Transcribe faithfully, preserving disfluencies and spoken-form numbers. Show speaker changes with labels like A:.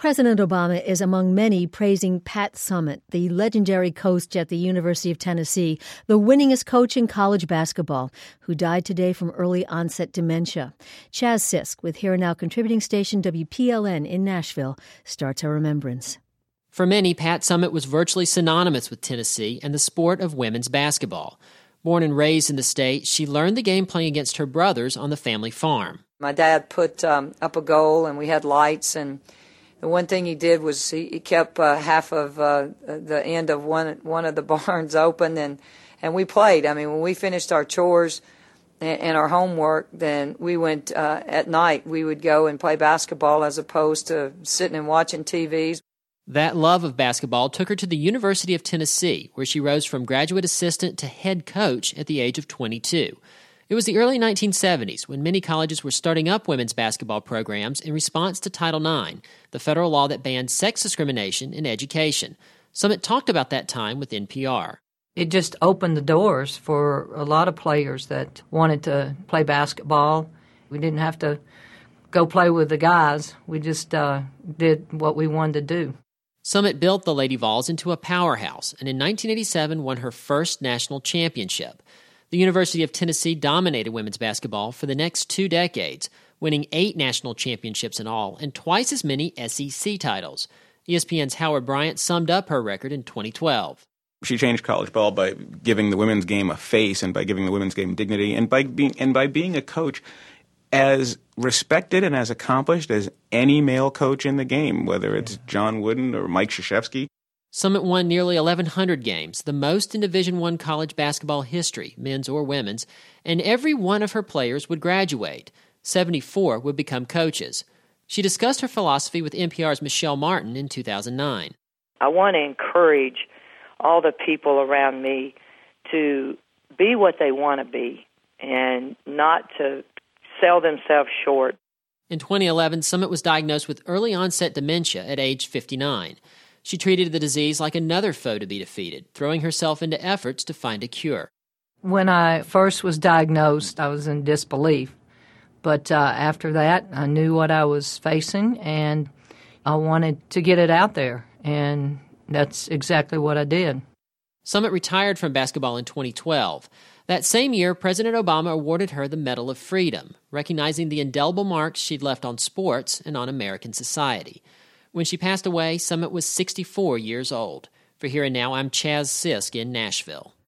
A: President Obama is among many praising Pat Summitt, the legendary coach at the University of Tennessee, the winningest coach in college basketball, who died today from early-onset dementia. Chaz Sisk, with Here and Now contributing station W P L N in Nashville, starts our remembrance.
B: For many, Pat Summitt was virtually synonymous with Tennessee and the sport of women's basketball. Born and raised in the state, she learned the game playing against her brothers on the family farm.
C: My dad put um, up a goal, and we had lights, and the one thing he did was he, he kept uh, half of uh, the end of one one of the barns open, and, and we played. I mean, when we finished our chores and, and our homework, then we went uh, at night. We would go and play basketball as opposed to sitting and watching T Vs.
B: That love of basketball took her to the University of Tennessee, where she rose from graduate assistant to head coach at the age of twenty-two. It was the early nineteen seventies when many colleges were starting up women's basketball programs in response to Title nine, the federal law that banned sex discrimination in education. Summitt talked about that time with N P R.
C: It just opened the doors for a lot of players that wanted to play basketball. We didn't have to go play with the guys. We just uh, did what we wanted to do.
B: Summitt built the Lady Vols into a powerhouse, and in nineteen eighty-seven won her first national championship. The University of Tennessee dominated women's basketball for the next two decades, winning eight national championships in all and twice as many S E C titles. E S P N's Howard Bryant summed up her record in twenty twelve.
D: She changed college ball by giving the women's game a face and by giving the women's game dignity and by being and by being a coach as respected and as accomplished as any male coach in the game, whether it's John Wooden or Mike Krzyzewski.
B: Summitt won nearly eleven hundred games, the most in Division I college basketball history, men's or women's, and every one of her players would graduate. seventy-four would become coaches. She discussed her philosophy with N P R's Michelle Martin in two thousand nine.
E: I want to encourage all the people around me to be what they want to be and not to sell themselves short.
B: In twenty eleven, Summitt was diagnosed with early-onset dementia at age fifty-nine. She treated the disease like another foe to be defeated, throwing herself into efforts to find a cure.
C: When I first was diagnosed, I was in disbelief. But uh, after that, I knew what I was facing, and I wanted to get it out there, and that's exactly what I did.
B: Summitt retired from basketball in twenty twelve. That same year, President Obama awarded her the Medal of Freedom, recognizing the indelible marks she'd left on sports and on American society. When she passed away, Summitt was sixty-four years old. For Here and Now, I'm Chaz Sisk in Nashville.